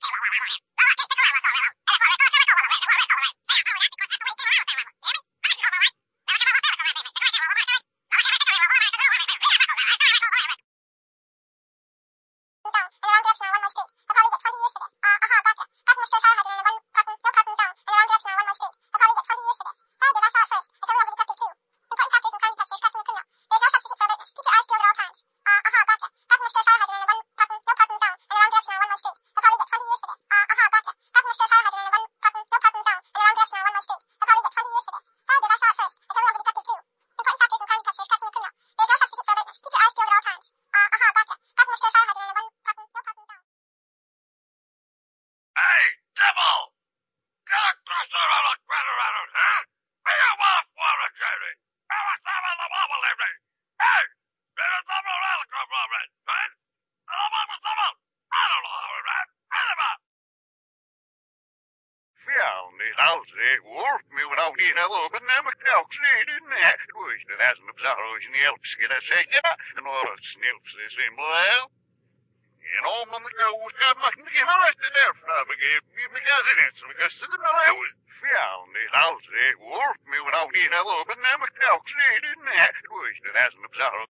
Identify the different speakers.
Speaker 1: Wolf, me without eating a little bit, never talks in that. Wish that hasn't observed in the Alps get a second, and all the snips is in well. And all my girls got my game arrested there for the game because it is because the I was found it out. Wolf, me without eating a little bit, never talks in that. Wish that hasn't observed.